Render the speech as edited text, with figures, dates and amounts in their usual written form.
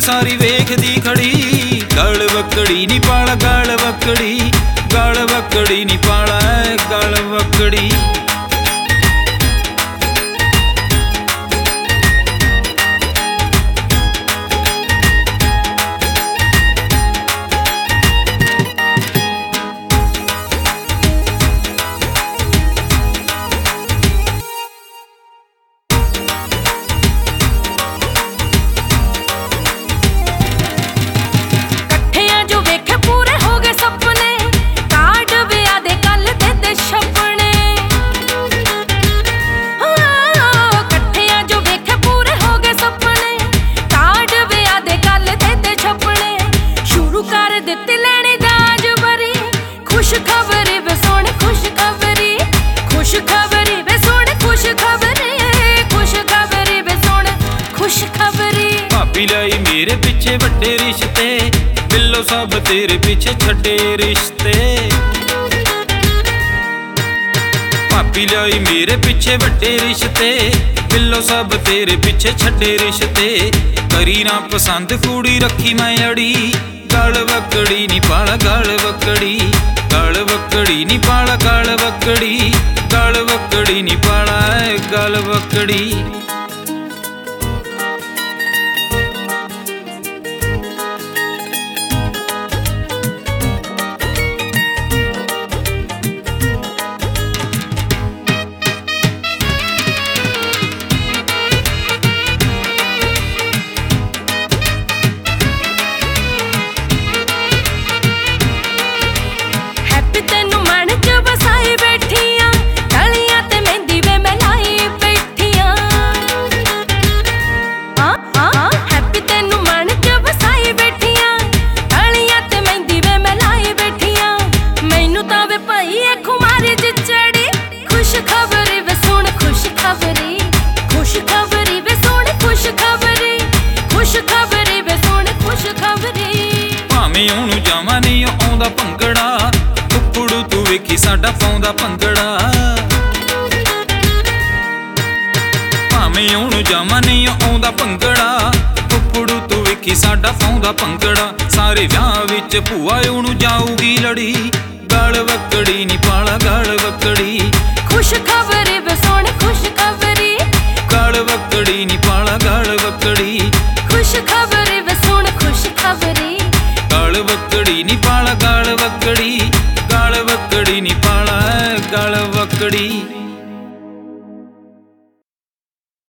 सारी वेखदी खड़ी। गल वकड़ी नी पाला गल वकड़ी, गल वकड़ी नी पाला गल वकड़ी। भाभी लाई मेरे पीछे बड़े रिश्ते, बिल्लो सब तेरे पीछे छड़े रिश्ते। भाभी लाई मेरे पीछे बड़े रिश्ते, बिल्लो सब तेरे पीछे छड़े रिश्ते। करी ना पसंद कुड़ी रखी मैं अड़ी, गल वकड़ी नी पाला गल वकड़ी, गल वकड़ी नी पाला गल वकड़ी, गल वकड़ी नी पाला गल वकड़ी। ਉਹਨੂੰ ਜਾਵਾਂ ਨਹੀਂ ਆਉਂਦਾ ਭੰਗੜਾ, ਕੁੱਕੜੂ ਤੂੰ ਵੇਖੀ ਸਾਡਾ ਪਾਉਂਦਾ ਭੰਗੜਾ। ਭਾਵੇਂ ਉਹਨੂੰ ਜਾਵਾਂ ਨਹੀਂ ਆਉਂਦਾ ਭੰਗੜਾ, ਕੁੱਕੜੂ ਤੂੰ ਵੇਖੀ ਸਾਡਾ ਪਾਉਂਦਾ ਭੰਗੜਾ। ਸਾਰੇ ਵਿਆਹ ਵਿੱਚ ਭੂਆ ਉਹਨੂੰ ਜਾਊਗੀ ਲੜੀ, ਗਲ ਵਕੜੀ ਨੀ ਪਾਲਾ ਗਲ ਵਕੜੀ,